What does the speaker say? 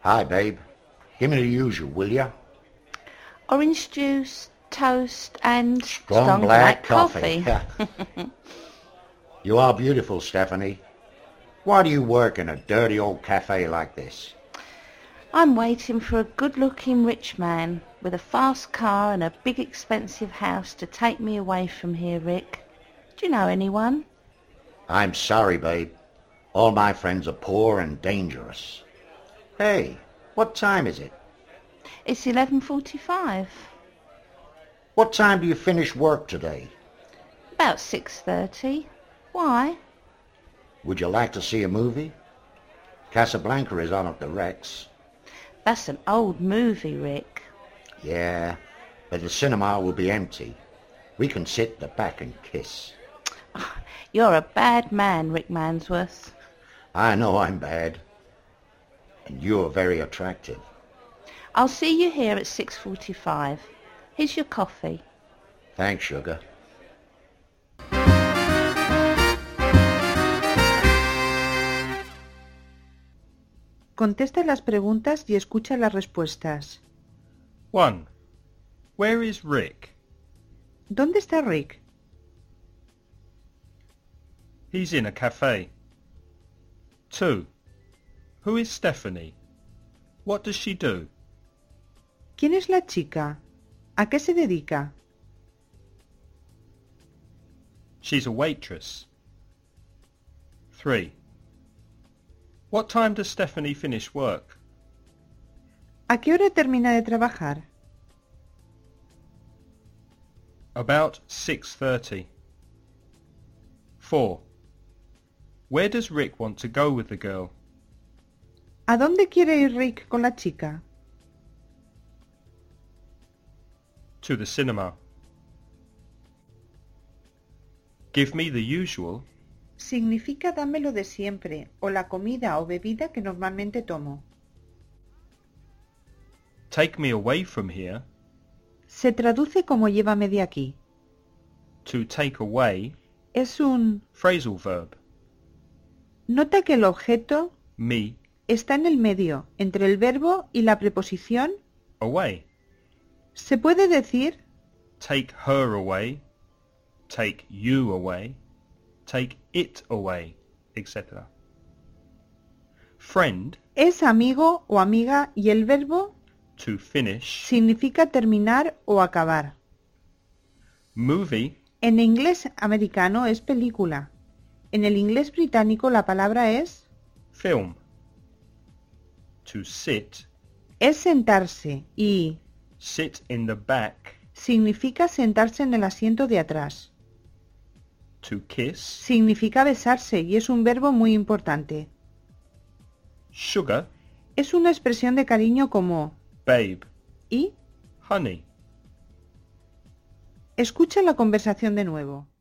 Hi, babe. Give me the usual, will ya? Orange juice, toast and Strong black coffee. You are beautiful, Stephanie. Why do you work in a dirty old cafe like this? I'm waiting for a good-looking rich man with a fast car and a big expensive house to take me away from here, Rick. Do you know anyone? I'm sorry, babe. All my friends are poor and dangerous. Hey, what time is it? It's 11:45. What time do you finish work today? About 6:30. Why? Would you like to see a movie? Casablanca is on at the Rex. That's an old movie, Rick. Yeah, but the cinema will be empty. We can sit at the back and kiss. You're a bad man, Rick Mansworth. I know I'm bad. And you're very attractive. I'll see you here at 6:45. Here's your coffee. Thanks, sugar. Contesta las preguntas y escucha las respuestas. 1. Where is Rick? ¿Dónde está Rick? He's in a cafe. 2. Who is Stephanie? What does she do? ¿Quién es la chica? ¿A qué se dedica? She's a waitress. 3. What time does Stephanie finish work? ¿A qué hora termina de trabajar? About 6:30. 4. Where does Rick want to go with the girl? ¿A dónde quiere ir Rick con la chica? To the cinema. Give me the usual. Significa dámelo de siempre, o la comida o bebida que normalmente tomo. Take me away from here. Se traduce como llévame de aquí. To take away. Es un... Phrasal verb. Nota que el objeto Me. está en el medio, entre el verbo y la preposición. Away. Se puede decir Take her away. Take you away. Take it away, etc. Friend. es amigo o amiga y el verbo To finish. significa terminar o acabar. Movie. En inglés americano es película. En el inglés británico la palabra es Film. To sit. es sentarse y Sit in the back. significa sentarse en el asiento de atrás. To kiss. Significa besarse y es un verbo muy importante. Sugar. Es una expresión de cariño como Babe. y. Honey. Escucha la conversación de nuevo.